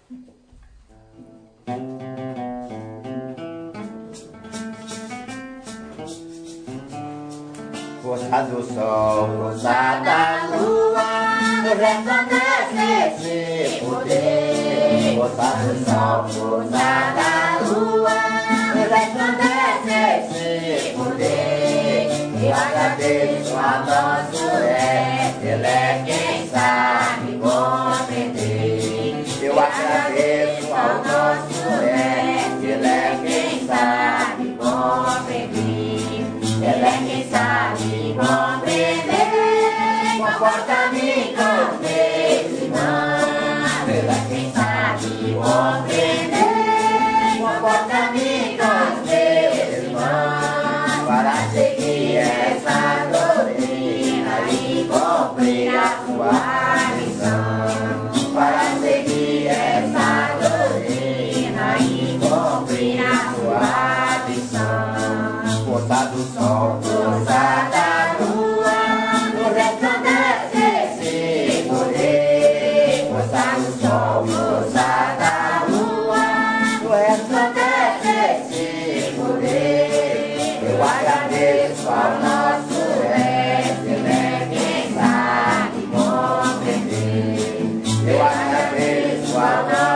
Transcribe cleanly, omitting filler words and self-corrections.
Força do sol, força da lua, resplandece esse poder. Força do sol, força da lua, resplandece esse poder. Eu agradeço a nosso mestre, ele é quem sabe compreender. Eu agradeço ao nosso mestre, ele é quem sabe compreender. Ele é quem sabe compreender, comporta-me com meus irmãos. Ele é quem sabe compreender, comporta-me com meus irmãos. Para seguir essa doutrina e cumprir a sua missão. Para seguir essa doutrina e cumprir a sua missão. Força do sol, força da lua, no resplandece esse poder. Força do sol, força da lua, no resplandece esse poder. Eu agradeço ao nosso mestre, ele é quem sabe compreender. Eu agradeço ao nosso